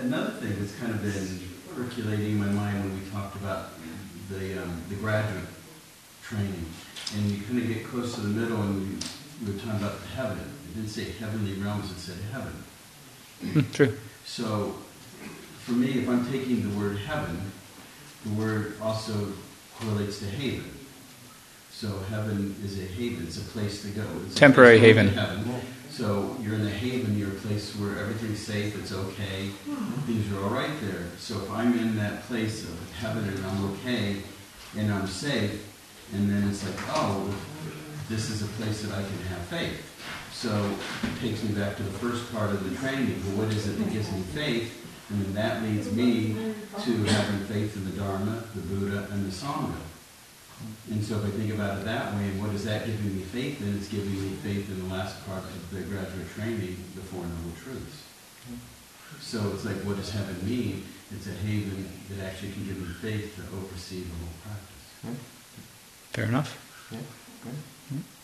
another thing that's kind of been percolating in my mind when we talked about the graduate training, and you kind of get close to the middle, and we were talking about heaven. It didn't say heavenly realms; it said heaven. True. So, for me, if I'm taking the word heaven, the word also correlates to haven. So heaven is a haven; it's a place to go. It's temporary place to haven. Heaven. So you're in the haven. You're a place where everything's safe. It's okay. Things are all right there. So if I'm in that place of heaven and I'm okay and I'm safe, and then it's like, oh, this is a place that I can have faith. So it takes me back to the first part of the training. Well, what is it that gives me faith? And then that leads me to having faith in the Dharma, the Buddha, and the Sangha. And so if I think about it that way, and what is that giving me faith in? It's giving me faith in the last part of the graduate training, the Four Noble Truths. So it's like, what does heaven mean? It's a haven that actually can give me faith to oversee the whole practice. Fair enough. Yeah.